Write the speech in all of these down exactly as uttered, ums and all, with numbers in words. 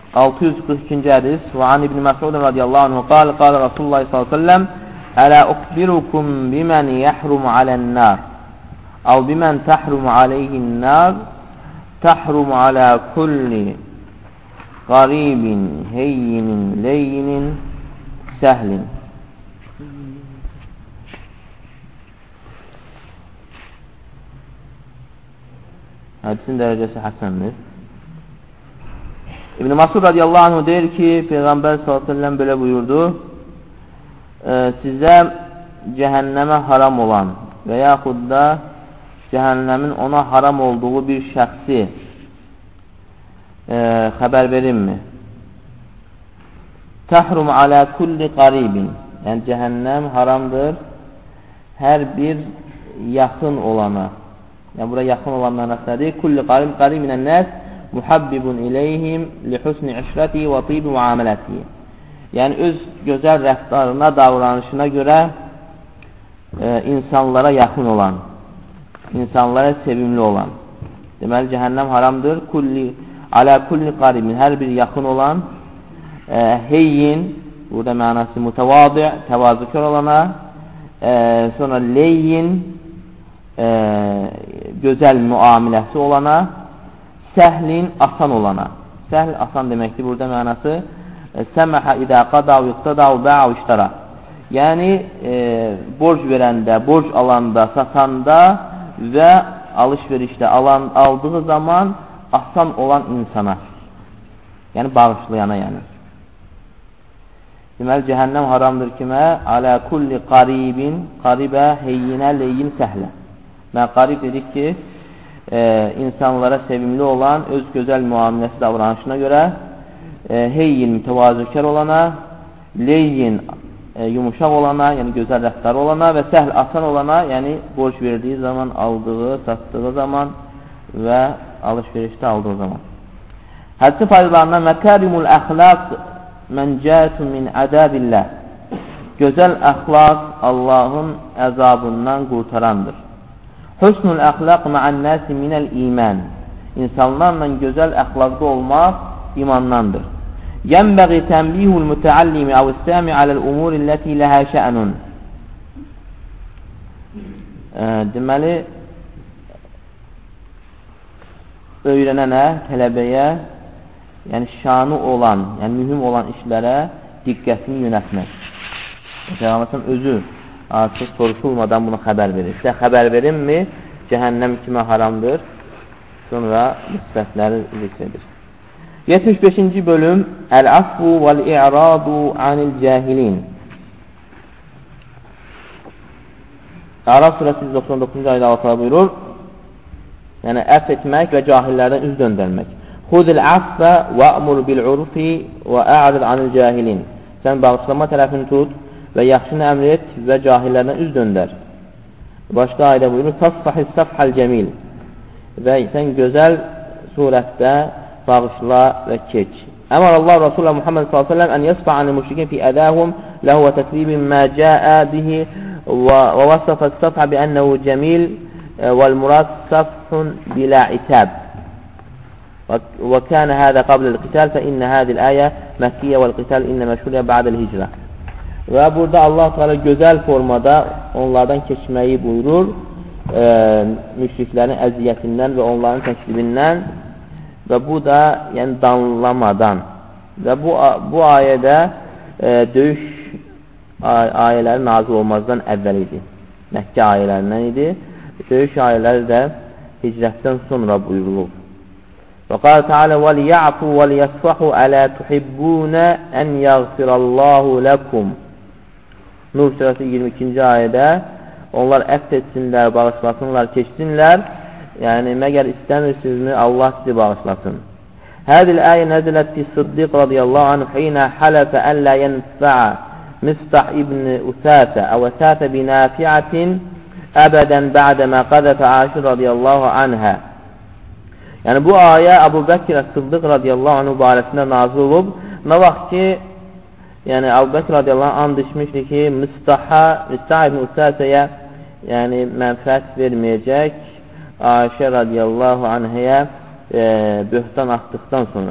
altı yüz qırx ikinci hədis və an İbn Məsud radiyallahu anhu qala qala Rasulullah sallallahu əleyhi və səlləm ələ uxbirukum bimən yəhrum alən-nar əv bimən təhrum aleyhin-nar təhrum alə kulli qaribin heyyinin leyyinin səhlin. Hədisin dərəcəsi həsəndir. İbn Məsud radiyallahu anh deyir ki, Peyğəmbər sallallahu əleyhi və səlləm belə buyurdu: e, sizə cəhənnəmə haram olan və yaxud da cəhənnəmin ona haram olduğu bir şəxsi e, xəbər verinmi? Təhrum alə kulli qaribin. Yəni, cəhənnəm haramdır hər bir yaxın olana. Yəni, bura yaxın olan mənasıdır. Kulli qarib, qarib minən nəs muhabbibun iləyhim li husni işrəti və tibi muamələti. Yəni, öz gözəl rəftarına, davranışına görə e, insanlara yaxın olan, insanlara sevimli olan. Deməli, cəhənnəm haramdır. Kulli, alə kulli qaribin, hər bir yaxın olan, e, heyyin, burada mənası mütəvadi, təvazükar olana, e, sonra leyyin, e, gözəl müamiləsi olana, səhlin, asan olana. Səhl, asan deməkdir. Burada mənası səməhə idə qadav, yuqtadav, bə'v iştara. Yəni, e, borc verəndə, borc alanda, satanda və alış-verişdə alan, aldığı zaman asan olan insana. Yəni, bağışlayana yəni. Deməli, cəhənnəm haramdır kimə? Alə kulli qaribin, qaribə, heyyinə, leyyin, səhlə. Mən qarib dedik ki, e, insanlara sevimli olan, öz gözəl müamiləsi davranışına görə e, heyyin, mütəvazükar olana, leyyin, e, yumuşaq olana, yəni gözəl rəftarı olana və səhl, asan olana, yəni borc verdiyi zaman, aldığı, satdığı zaman və alış-verişdə aldığı zaman. Hədisi faydalarından məkərimul əxlaq məncətun min ədəbilləh. Gözəl əxlaq Allahın əzabından qurtarandır. Hüsnül əxlaq mə'ən-nəsi minəl iman. İnsanlarla gözəl əxlaqda olmaq imandandır. Yənbəği tənbihul mütəallimi əv-istəmi aləl-umurillətī ləhə şə'nun. Deməli, öyrənənə, tələbəyə, yəni şanı olan, yəni mühüm olan işlərə diqqətini yönətmək. Peyğəmbər özü artıq soruşulmadan bunu xəbər verir. Sizə xəbər verinmi? Cəhənnəm kimə haramdır? Sonra müsbətləri zikr edir. yetmiş beşinci bölüm Əl-Afvu vəl-İ'radu anil cahilin. Əraf surəsi yüz doxsan doqquzuncu ayədə Allah buyurur. Yəni, əf etmək və cahillərdən üz döndərmək. Xudil əffə və əmur bil-urfi və ə'rid anil cahilin. Sən bağışlama tərəfini tut və yaxşını əmr et və cahillərdən üz döndər. Başqa ayədə buyurur, Təsfahis səfhəl cəmil. Və sən gözəl surətdə bağışla və keç. Əmər Allah Rasulullah Muhammed sallallahu əleyhi və səlləm ən yəsfa'anil müşrikin fi ədahum ləhu və təkribin mə cəə bihi və vəsəfə səfhə bi ənəhu cəmil vəl murad səfhun bilə itab. Və kənə hədə qabləl qital fə innə hədil əyə Məkkiyyə vəl qital innə məşhuriyyə bə'dəl hicrə. Və burada Allah Teala gözəl formada onlardan keçməyi buyurur, e, müşriklərin əziyyətindən və onların təklibindən və bu da yəni danlamadan. Və bu, bu ayədə e, döyüş ay ayələri nazil olmazdan əvvəl idi. Məkkə ayələrindən idi. Döyüş ayələri də hicrətdən sonra buyurulur. Və qala Teala وَلْيَعْفُوا وَلْيَسْفَحُوا أَلَا تُحِبُّونَ أَنْ يَغْفِرَ اللّٰهُ لَكُمْ. Nur surəsi iyirmi ikinci ayədə onlar əfv etsinlər, bağışlasınlar, keçsinlər. Yəni, məgər istəmirsinizmi Allah sizi bağışlasın. Hədil ayə nəzilət fi Sıddiq radiyallahu anh xeynə hələfə əllə yənfəə Mistah ibn Usətə əvətətə binafiətin əbədən bə'dəmə qədəfə Aşir radiyallahu anhə. Yəni, bu ayə Əbu Bəkir Sıddiq radiyallahu anh barəsində nazil olub. Nə vaxt ki, yəni Əbu Bəkir radiyallahu anh and içmişdir ki, Mistah'a, Mistah ibn Usətəyə yəni mənfəət verməyəcək Ayşə radiyallahu anhəyə e, böhtan atdıqdan sonra.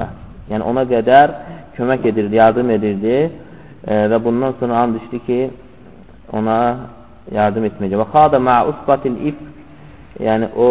Yəni ona qədər kömək edirdi, yardım edirdi e, və bundan sonra and içdi ki, ona yardım etməyəcək. Və xada ma'a usbatil if, yəni o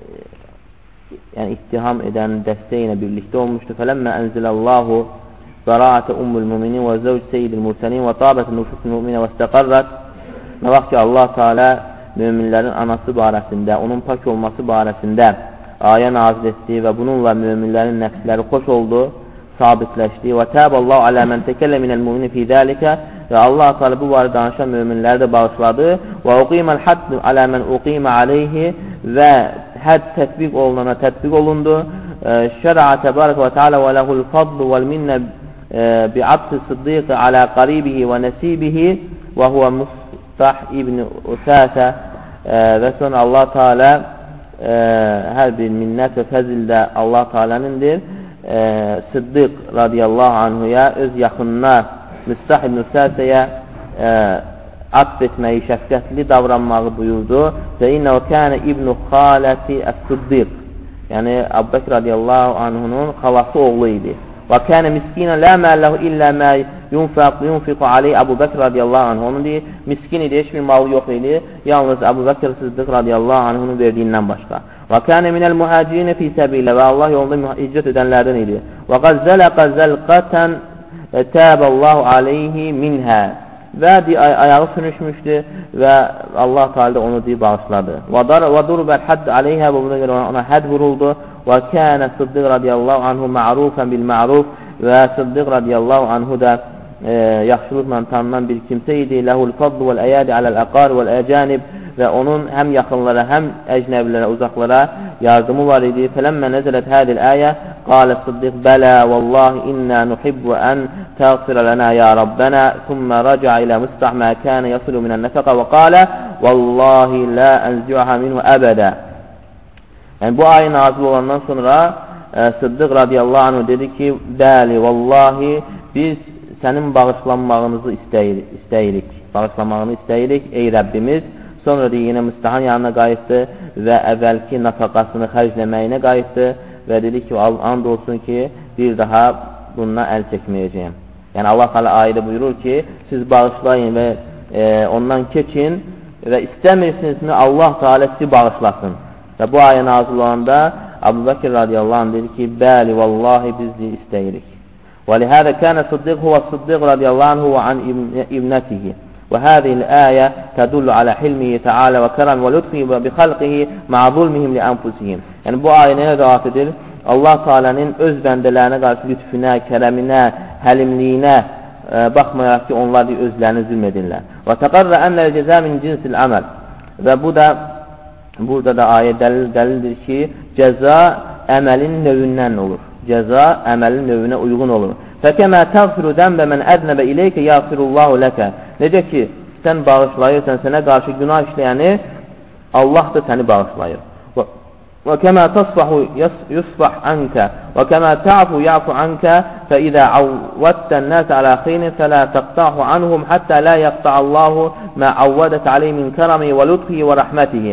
yəni ittiham edən dəstə ilə birlikdə olmuşdu. Fələmmə ənzilallahu zara'atə ummul müminin və zəvc seyyidil mursalin və tabətə nufusul müminə və istəqarrət. Nə vaxt ki, Allah Teala müminlərin anası barəsində, onun pak olması barəsində ayə nazil etdi və bununla müminlərin nəfsləri xoş oldu, sabitləşdi. Və təballahu alə mən təkəllə minəl mümini fi zəlikə, və Allah Teala bu barədə danışan müminləri də bağışladı. Və uqiməl hadd alə mən uqimə aleyhi, və hədd tətbiq olunana tətbiq olundu. Şər'a təbarək və teala və ləhul fadlu vəl minnə bi'absi sıddiqi alə qaribihi və nəsibihi və huvə Mustah ibn Usəsə. Və sonra Allah Teala hər bir minnət və fəzil də Allah Teala'nındır. Sıddiq radiyallahu anhuya, öz yaxınına Mustah ibn Usəsəyə atf etməyi, şəfqətli davranmağı buyurdu. Və innə o kənə ibn-i xaləti əs-sıddiq, yəni Əbu Bəkr radiyallahu anhunun xalası oğlu idi. Və kənə miskinə lə məlləhu illə mə yunfiqu aleyh Əbu Bəkr radiyallahu anhu. Onun deyir, miskin idi, heç bir malı yox idi, yalnız Əbu Bəkr Sıddiq radiyallahu anhunun verdiyindən başqa. Və kənə minəl mühəcirinə fi səbilə, və Allah yolunda hicrət edənlərdən idi. Və qad zələqə zəlqətən təbəllahu aleyhi minhə, və ayağı sürüşmüşdü və Allah Teala da onu deyib bağışladı. Və durbəl hədd aleyhə, və buna görə ona hədd vuruldu. Və kənə Sıddiq radiyallahu anhu ma'rufən bil ma'ruf, və Sıddiq radiyallahu anhu da e, yaxşılıqla tanınan bir kimsə idi. Ləhul fadlu vəl əyədi aləl əqar vəl əcənib, və onun həm yaxınlara, həm əcnəbilərə, uzaqlara yardımı var idi. Fələmmə nəzələt hədil əyə, qalə Sıddiq, bələ, vallahi innə nuhibbu ən təğfirə lənə ya Rabbənə, thumma raca ilə Mustah mə kənə yasilu minən nəfəqə, və qalə, vallahi lə ənzi'uhə minhu əbədə. Yəni, bu ayı nazil olandan sonra e, Sıddiq radiyallahu anhu dedi ki, bəli, vallahi biz sənin bağışlanmağınızı istəyirik, istəyirik, bağışlanmağını istəyirik, ey Rəbbimiz. Sonra da yenə Mustahın yanına qayıtdı və əvvəlki nafaqasını xərcləməyinə qayıtdı və dedi ki, and olsun ki, bir daha bundan əl çəkməyəcəyim. Yəni, Allah Teala ayədə buyurur ki, siz bağışlayın və e, ondan keçin və istəmirsinizmi Allah Teala sizi bağışlasın. Və bu ayə nazil olanda Əbu Bəkr radiyallahu anh dedi ki, bəli, vallahi biz istəyirik. Və lihədə kənə Sıddiq huvə Sıddiq radiyallahu anh huvə an ibnətihi. وهذه الآية تدل على حلمه تعالى وكرم ولطفه بخلقه مع ظلمهم لأنفسهم. Yəni bu ayə nəyə dəvat edir? Allah Teala'nın öz bəndələrinə qarşı lütfüne, kərəminə, həlimliyinə e, baxmayaraq ki, onlar özlərini zülm edirlər. Və təqarrə ənəl cəzə min cinsil əməl. Və bu da burada da ayə dəlil, dəlildir ki, cəza əməlin növündən olur. Cəza əməlin növünə uyğun olur. Fəkəmə təğfiru dənbə mən ədnəbə iləykə yağfirullahu ləkə. Necə ki, sən bağışlayırsan, sənə qarşı günah işləyəni, Allah da səni bağışlayır. Və kəmə təsfahu yusfah ənkə və kəmə ta'fu ya'fu ənkə fə idə avvəttən nəsə alə xeynin fələ təqtahu anhum həttə lə yəqta'allahu mə avvədət aleyh min kərəmi və lütfihi və rəhmətihi.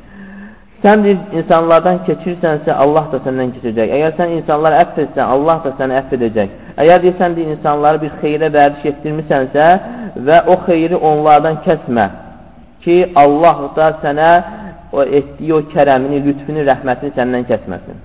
Sən insanlardan keçirsənsə, Allah da səndən keçəcək. Əgər sən insanları əfv etsən, Allah da səni əfv edəcək. Əgər deyirsən, insanları bir xeyrə vərdiş etdirmisənsə və o xeyri onlardan kəsmə ki, Allah da sənə o etdiyi o kərəmini, lütfünü, rəhmətini səndən kəsməsin.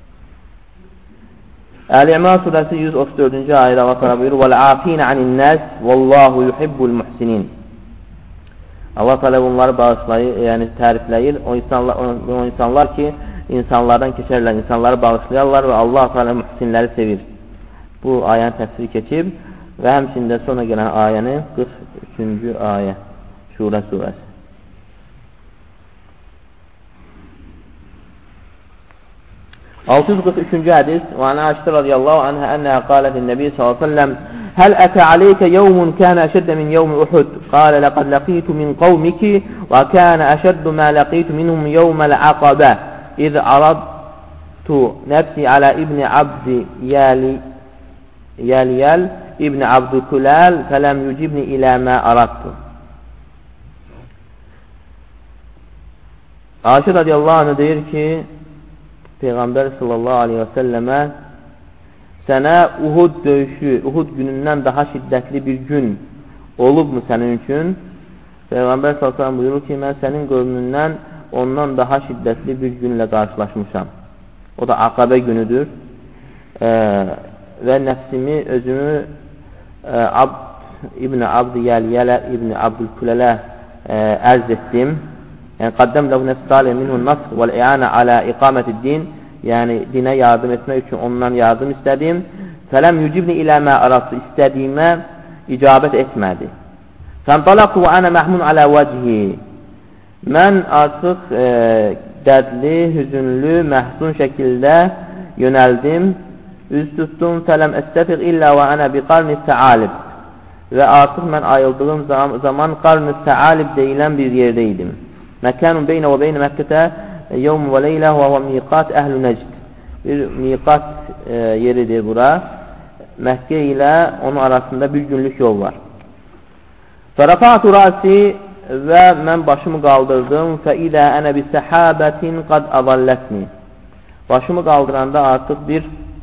Əl-İmran surəsi yüz otuz dördüncü ayədə Allah təala buyurur: "Vəl-afin anin-nas vallahu yuhibbul-muhsinin." Allah təala bunları bağışlayır, yəni tərifləyir. O insanlar, o insanlar ki, insanlardan keçərlər, insanları bağışlayarlar və Allah təala muhsinləri sevir. Bu ayənin təfsiri keçib və həmçində sonra gələn ayəni qırx üçüncü ayə Şura surəsi. altı yüz qırx üçüncü hədis və ana Ayşə radiyallahu anha ənə qalət ən-nəbi sallallahu əleyhi və səlləm: "Həl ətə aleykə yevmun kana əşəddə min yevm Uhud?" Qalə: "Laqad laqitu min qawmiki və kana əşəddu ma laqitu minhum yevməl aqabə iz aradtu nəfsi alə ibn Abdi Yali Yaliyal ibn Abdülkülal fələm yücibni ilə mə aradtu." Ayşə radiyallahu anh deyir ki, Peyğəmbər sallallahu aleyhi və səlləmə sənə Uhud döyüşü, Uhud günündən daha şiddətli bir gün olubmu sənin üçün? Peyğəmbər sallallahu əleyhi və səlləm buyurur ki, mən sənin qövmündən ondan daha şiddətli bir günlə qarşılaşmışam. O da Aqabə günüdür. E, və nəfsimi, özümü e, Abd İbn Abd Yəl-Yələ İbn Abdülkülələ e, ərz etdim. Yəni, qaddəm ləhu nəfs talib minhun nasr vəl-i'anə alə iqamətid-din. Yəni, dinə yardım etmək üçün ondan yardım istədim. Fələm yücibni ilə mə arası, istədiyimə icabət etmədi. Fəntalaqtu və ənə məhmun alə vəcihi. Mən artıq e, dərdli, hüzünlü, məhzun şəkildə yönəldim. Üz tutdum. Fələm əstəfiq illə və ənə bi qarni təalib. Və artıq mən ayıldığım zaman qarni təalib deyilən bir yerdəydim. Məkanun beynə və beynə Məkkətə yevm və leylə və və miqat əhl-i Nəcd. Bir miqat e, yeridir bura. Məkkə ilə onun arasında bir günlük yol var. Fərəfa'tu rasi və mən başımı qaldırdım. Fəidə ənə bi səhabətin qad azallətni. Başımı qaldıranda artıq bir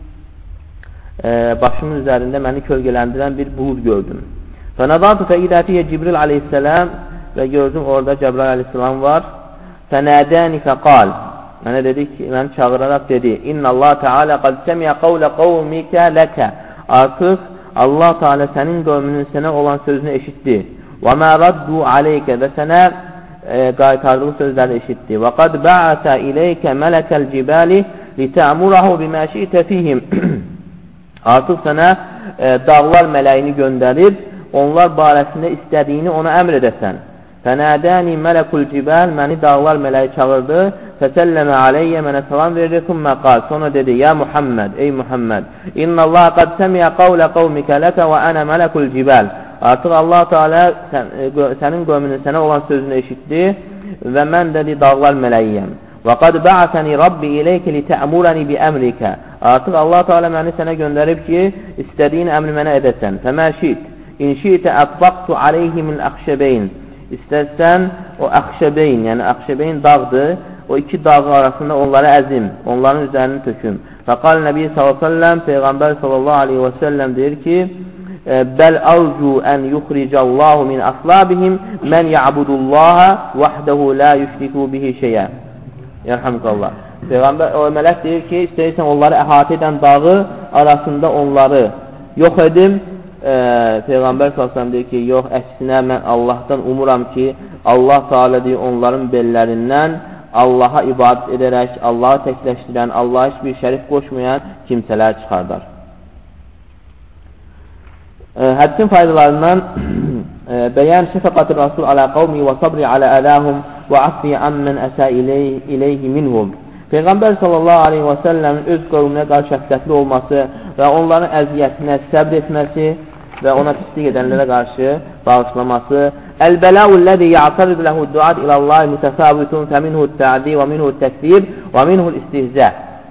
e, başımın üzərində məni kölgeləndirən bir bulud gördüm. Fənədatu fəidə fiyyə Cibril aleyhisselam və gördüm orada Cəbrail aleyhisselam var. Fənədəni fəqal. Mənə dedi ki, məni çağıraraq dedi: İnna Allah Teala qad səmiyə qavlə qavmikə ləkə. Artıq Allah Teala sənin qövmünün sənə olan sözünü eşitdi. Və mə raddu aleykə və sənə e, qaytardığı sözləri eşitdi. Və qad bə'ətə ileykə mələkəl cibali litə'murahu bimə şi'tə fihim. Artıq sənə e, dağlar mələyini göndərib, onlar barəsində istədiyini ona əmr edəsən. Fənədəni mələkul cibal, məni dağlar mələyi çağırdı. Fəsəlləmə aleyyə, mənə salam verdi. Thumma qal, sonra dedi: Ya Muhammed, ey Muhammed, İnna Allah qad səmiyə qavlə qavmikə ləkə və ənə mələkul cibal. Artıq Allah Teala sən, sənin qövmünün sənə olan sözünü eşitdi və mən dedi dağlar mələyiyəm. Və qad ba'atəni Rabbi ileykə litə'murəni bi əmrikə. Artıq Allah Teala məni sənə göndərib ki, istədiyin əmri mənə edəsən. Fəmə şi't, in şi'tə ətbaqtu aleyhimin əxşəbeyn. İstərsən o əxşəbeyn, yəni əxşəbeyn dağdır, o iki dağ arasında onları əzim, onların üzərini töküm. Fəqal Nəbi sallallahu aleyhi ve sellem, Peyğəmbər sallallahu aleyhi ve sellem deyir ki, bəl arzu ən yuxricallahu min aslabihim mən ya'budullaha vahdehu la yüşriku bihi şeyə. Yerhamdülillah. Peyğəmbər, o mələk deyir ki, istəyirsən onları əhatə edən dağı arasında onları yox edim. E, Peyğəmbər sallallahu əleyhi və səlləm deyir ki, yox, əksinə mən Allahdan umuram ki, Allah Teala deyir, onların bellərindən Allaha ibadət edərək, Allahı təkləşdirən, Allaha heç bir şərif qoşmayan kimsələr çıxardar. E, hədisin faydalarından e, bəyan şəfəqatı Rasul alə qavmi və sabri alə ələhum və affiyə ammən əsə iləyhi minhum. Peyğəmbər sallallahu aleyhi və səlləmin öz qövmünə qarşı şəfqətli olması və onların əziyyətinə səbr etməsi və ona pislik edənlərə qarşı bağışlaması. Əl-bələu'l-ləzi ya'tarid lehu du'at ilallahi mutafawitun feminhu at-ta'di və minhu at-təksib və minhu al-istihza.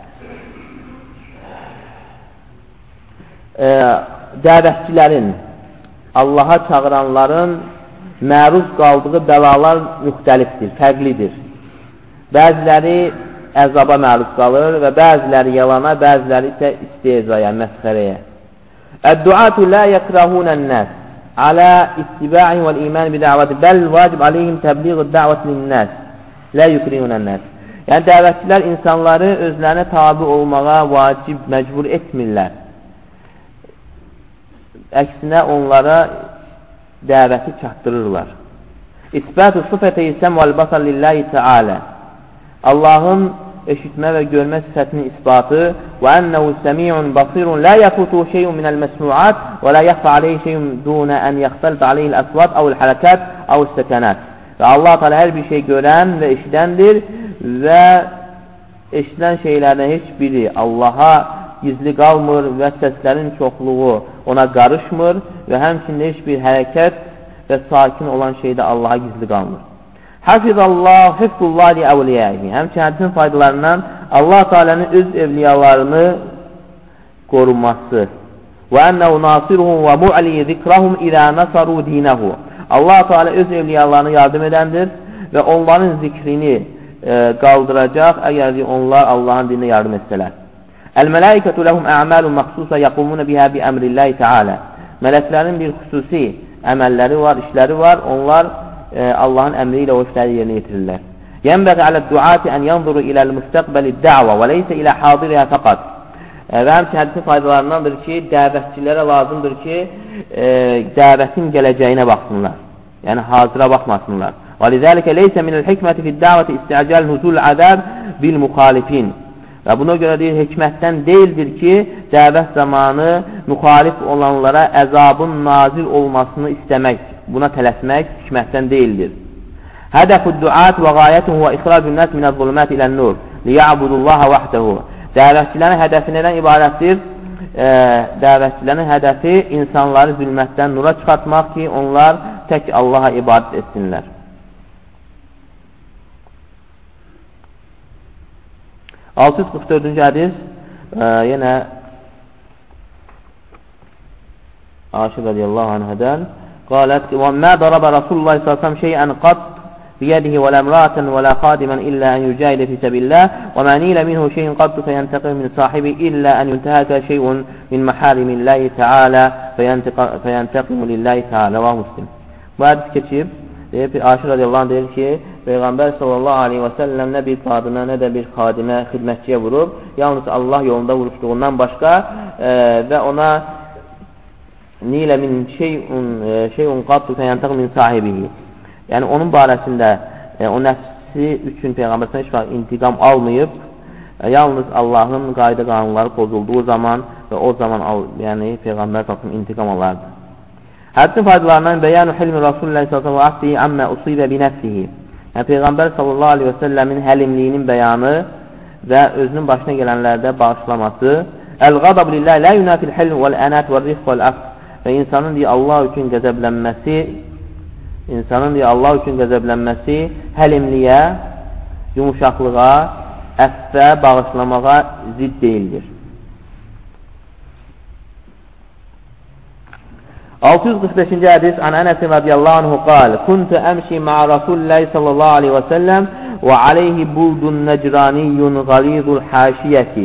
E, dəvətçilərin, Allaha çağıranların məruz qaldığı bəlalar müxtəlifdir, fərqlidir. Bəziləri əzaba məruz qalır və bəziləri yalana, bəziləri isə istehzaya, məsxərəyə. Əd-duatu la yakrahunən-nas alə ittiba'in vəl-iman bida'vati bəl vacib aleyhim təbliğ-ı da'vat lin-nas la yukrihunən-nas. Yəni dəvətçilər insanları özlərinə tabi olmağa vacib, məcbur etmirlər. Əksinə onlara dəvəti çatdırırlar. İsbatu sıfəti səm vəl-basar lillahi təala. Allahın eşitmə və görmə sifətinin isbatı və ənəhu səmi'un basirun la yafutu şey'un minəl məsmu'at və la yaxfa aleyhi şey'un dunə ən yaxtəldə aleyhil əsvat əvəl hərəkət əvəl səkənət. Və Allah Teala hər bir şey görən və eşidəndir və eşidən şeylərdən heç biri Allaha gizli qalmır və səslərin çoxluğu ona qarışmır və həmçində heç bir hərəkət və sakin olan şeydə Allaha gizli qalmır. Hafizallah, hifzullah li əvliyəhi. Həmçinin hədisin faydalarından Allah Teala'nın öz evliyalarını qorunması. Və ənəhu nasiruhum və mu'li zikrahum ilə nasaru dinəhu. Allah Teala öz evliyalarını yardım edəndir və onların zikrini e, qaldıracaq əgər onlar Allahın dinine yardım etsələr. El-melaiketu lehum a'malun maxsusa yaqumuna biha bi emrillahi Teala. Mələklərin bir xüsusi əməlləri var, işləri var. Onlar e, Allahın əmri ilə o işləri yerinə yetirirlər. Yenbəği aləd-duati ən yanzuru iləl-müstəqbəli-dəva və leysə ilə hadiriha fəqat. Və həmçə hədisin faydalarındandır ki, dəvətçilərə lazımdır ki, e, dəvətin gələcəyinə baxsınlar. Yəni, hazıra baxmasınlar. وَلِذَٰلِكَ لَيْسَ مِنَ الْحِكْمَةِ فِي الدَّعْوَةِ اِسْتِعْجَالِ نُزُولِ الْعَذَابِ بِالْمُخَالِفِينَ. Və buna görə deyir, hikmətdən deyildir ki, dəvət zamanı müxalif olanlara əzabın nazil olmasını istəmək, buna tələsmək hikmətdən deyildir. Hədəfud-duat və qayətuhu və ixracun-nəs minəz-zulmət ilən-nur liya'budullaha vahdehu. Dəvətçilərin hədəfi nədən ibarətdir? E, dəvətçilərin hədəfi insanları zülmətdən nura çıxartmaq ki, onlar tək Allaha ibadət etsinlər. altı yüz qırx dördüncü hədis e, yenə Aşir radiyallahu anhədən qalət və mə darabə Rasulullah sallallahu aleyhi ve sellem şeyən qat biyədihi və ləmratan və lə qadimən illə ən yücəhidə fi səbillah və mə nilə minhu şeyin qaddu fəyəntəqim min sahibi illə ən yüntəhəkə şeyun min məhərimillahi Teala fəyəntəqimu lillahi Teala və muslim. Bu hədis keçib, Aşir radiyallahu anh deyir ki, Peyğəmbər sallallahu aleyhi və səlləm nə bir qadına, nə də bir xadimə, xidmətçiyə vurub, yalnız Allah yolunda vuruşduğundan başqa e, və ona nilə min şeyun, e, şeyun qaddu fəyəntəq min sahibihi. Yəni, onun barəsində e, o nəfsi üçün Peyğəmbərsən heç vaxt intiqam almayıb, e, yalnız Allahın qayda qanunları pozulduğu zaman və o zaman al, yəni, Peyğəmbər sallallahu intiqam alardı. Hədisin faydalarından bəyanu hilmi Rasulullah sallallahu aleyhi və səlləm əmmə usibə binəfsihi. Yəni, Peyğəmbər sallallahu aleyhi və səlləmin həlimliyinin bəyanı və özünün başına gələnlərdə bağışlaması. Əl-qadab lillahi lə yunafil hilm vəl-ənət vəl-rifq vəl-əf. Və insanın deyə Allah üçün qəzəblənməsi, insanın deyə Allah üçün qəzəblənməsi həlimliyə, yumuşaqlığa, əffə, bağışlamağa zid deyildir. altı yüz qırx beşinci hədis An Ənəsin radiyallahu anhu qal Kuntu əmşi ma'a Rasulillahi sallallahu aleyhi və səlləm və aleyhi buldun nəcraniyyun qalidul haşiyyəti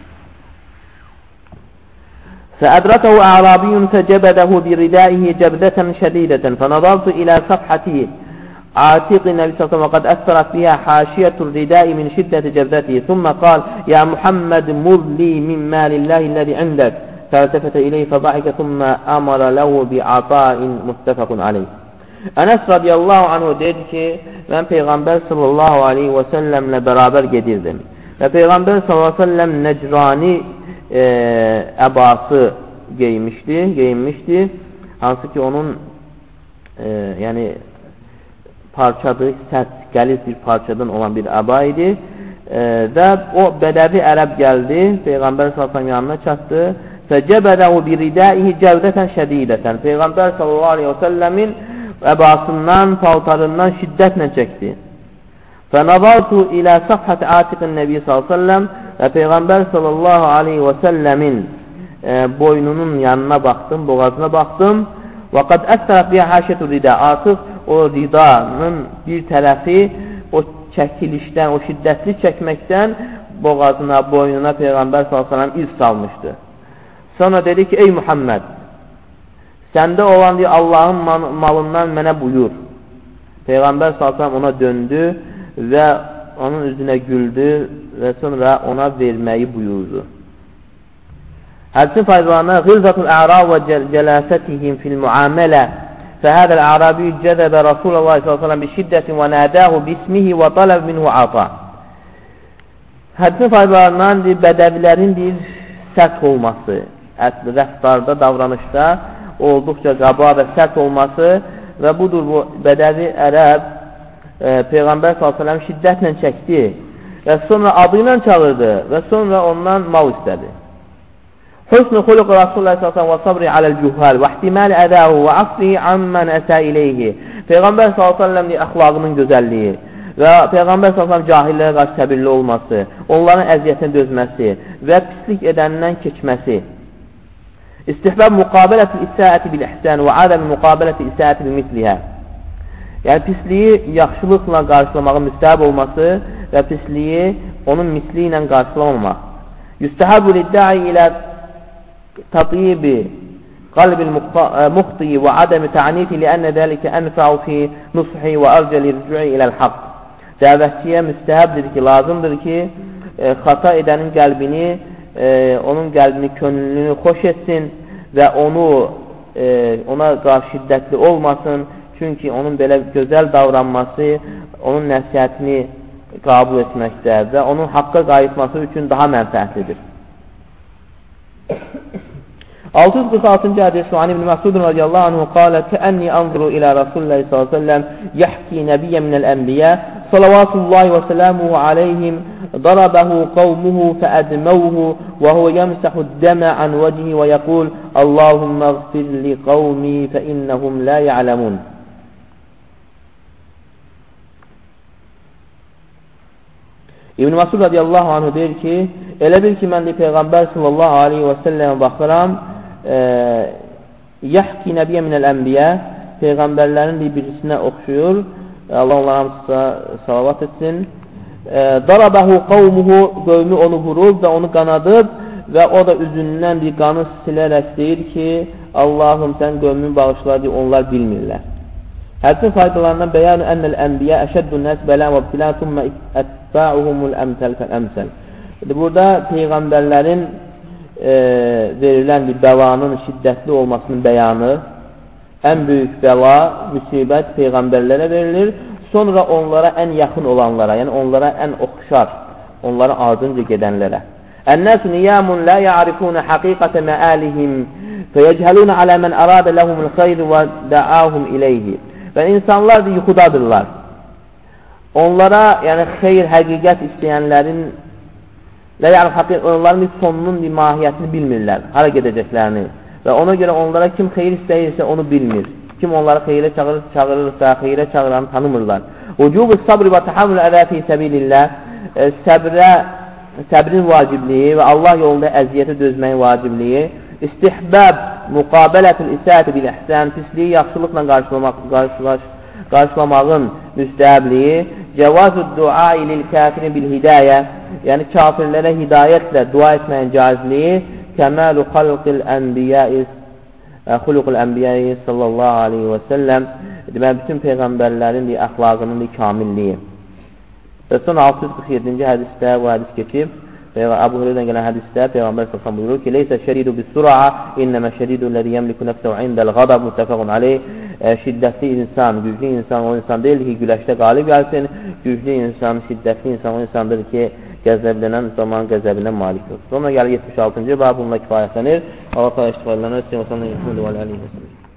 فأدركه أعرابي فجبده بردائه جبدة شديدة فنظرت إلى صفحة عاتق النبي صلى الله عليه وسلم وقد أثرت بها حاشية الرداء من شدة جبدته ثم قال يا محمد مر لي من مال الله الذي عندك فالتفت إليه فضحك ثم أمر له بعطاء متفق عليه. Ənəs radiyallahu anhu dedi ki, mən Peyğəmbər sallallahu aleyhi və səlləmlə bərabər gedirdim. Və Peyğəmbər sallallahu aleyhi və səlləm nəcrani e, əbası geymişdi, geyinmişdi. Hansı ki, onun e, yəni parçadır, sərt, qəliz bir parçadan olan bir əba idi. E, və o bədəvi ərəb gəldi, Peyğəmbər sallallahu aleyhi və səlləm yanına çatdı. Fəcəbədəhu biridaihi cəvdətən şədidətən. Peyğəmbər sallallahu aleyhi və səlləmin əbasından, paltarından şiddətlə çəkdi. Fənəzartu ilə safhət atiqin nəbi sallallahu aleyhi və səlləm və Peyğəmbər sallallahu aleyhi və səlləmin e, boynunun yanına baxdım, boğazına baxdım. Və qad əsrət biyə haşətü rida. Artıq o ridanın bir tərəfi o çəkilişdən, o şiddətli çəkməkdən boğazına, boynuna Peyğəmbər sallallahu aleyhi və səlləm iz salmışdı. Sonra dedi ki, ey Muhammed, səndə olan deyə Allahın malından mənə buyur. Peyğəmbər sallallahu aleyhi və səlləm ona döndü və onun üzünə güldü və sonra ona verməyi buyurdu. Hədisin faydalarına Ğilzatul ə'rab və cələsətihim fil muamələ fəhədəl ə'rabi cədəbə Rasulullah sallallahu aleyhi və səlləm bi şiddətin və nədəhu bismihi və tələb minhu ata. Hədisin faydalarından bədəvilərin bir sərt olması, rəftarda, davranışda olduqca qaba və sərt olması və budur bu bədəvi ərəb e, Peyğəmbər sallallahu aleyhi və səlləm şiddətlə çəkdi və sonra adı ilə çağırdı və sonra ondan mal istədi. Hüsnü xuluq Rasulullah sallallahu aleyhi və sabri aləl-cühəl və ihtimal ədəhu və aslihi ammən əsə iləyhi. Peyğəmbər sallallahu aleyhi və səlləm əxlaqının gözəlliyi və Peyğəmbər sallallahu aleyhi və səlləm cahillərə qarşı səbirli olması, onların əziyyətinə dözməsi və pislik edəndən keçməsi. İstihbab müqabiləti isəəti bil-ihsən və adəm müqabiləti isəəti bil-mislihə. Yəni, pisliyi yaxşılıqla qarşılamağı müstəhab olması və pisliyi onun misli ilə qarşılamamaq. Yüstəhabu lidda'i ilə tatibi qalbil muxti və adəmi ta'nifi li'annə dəlikə ənfəu fi nusuhi və arcəli rücu'i iləl haqq. Dəvətçiyə müstəhəbdir ki, lazımdır ki, e, xata edənin qəlbini, e, onun qəlbini, könlünü xoş etsin və onu e, ona qarşı şiddətli olmasın. Çünki onun belə gözəl davranması onun nəsihətini qəbul etməkdə və onun haqqa qayıtması üçün daha mənfəətlidir. altı yüz qırx altıncı hədis An İbn Məsud radiyallahu anhu qalə kəənni anzuru ilə Rasulullah sallallahu aleyhi ve sellem yəhki nəbiyyə minəl ənbiyyə salavatullahi və selamuhu aleyhim darabəhu qavmuhu fəədməvhu və huvə yəmsəhu dəmə an vəcihi və yəqul Allahümməğfir li qavmi fə innəhum la ya'ləmun. İbn Məsud radiyallahu anhu deyir ki, elə bil ki, mən de Peyğəmbər sallallahu aleyhi və səlləm baxıram, e, yəhki nəbiyyə minəl ənbiyyə, Peyğəmbərlərin birisinə oxşuyur, Allah onlara hamısı salavat etsin. E, Darabəhu qavmuhu, qövmü onu vurub və onu qanadıb və o da üzündən bir qanı silərək deyir ki, Allahım sən qövmün bağışladı, onlar bilmirlər. Hədisin faydalarından bəyan ennel ənbiyyə əşəddün nəs bələn və bilən thumma ətba'uhumul əmsəl fəl-əmsəl. Burada Peyğəmbərlərin e, verilən bir bəlanın şiddətli olmasının bəyanı, ən böyük bəla, müsibət Peyğəmbərlərə verilir, sonra onlara ən yaxın olanlara, yəni onlara ən oxşar, onlara ardınca gedənlərə. Ən-nəs niyamun la ya'rifuna haqiqətə məəlihim fəyəcəluna alə mən əradə ləhumul xeyr və də'ahum iləyhi. Və insanlar da yuxudadırlar. Onlara, yəni xeyr, həqiqət istəyənlərin onların bir sonunun bir mahiyyətini bilmirlər, hara gedəcəklərini. Və ona görə onlara kim xeyir istəyirsə onu bilmir. Kim onlara xeyrə çağırır, çağırırsa, xeyrə çağıranı tanımırlar. Ucubu sabr və təhammül əzə fi səbilillah, səbrə, səbrin vacibliyi və Allah yolunda əziyyəti dözməyin vacibliyi, istihbəb, müqabələtul isəti bil əhsən, pisliyi yaxşılıqla qarşılamaq, qarşılaş, qarşılamağın müstəhəbliyi, cəvazü duai lil kafirin bil hidayə, yəni kafirlərə hidayətlə dua etməyin caizliyi, kəməlu xalqil ənbiyəi, xuluqul ənbiyəi sallallahu aleyhi və səlləm, demək, bütün peyğəmbərlərin əxlaqının kamilliyi. Və son altı yüz qırx yeddinci hədisdə bu hədis keçib, Əbu Hüreyrədən gələn hədisdə Peyğəmbər sallallahu əleyhi və səlləm buyurur ki: "Leysə şədidu bis-sur'a, innəmə şədidul-ləzi yemliku nəfsəhu indəl-ğadab." Muttəfəqun aleyh. Şiddətli insan, güclü insan o insan deyil ki, güləşdə qalib gəlsin. Güclü insan, şiddətli insan o insandır ki, qəzəblənən zaman qəzəbinə malik olur. Sonra gəlir yetmiş altıncı bab, bununla kifayətlənir. Allah təala iştiqalətlənir. Sallallahu əleyhi və səlləm.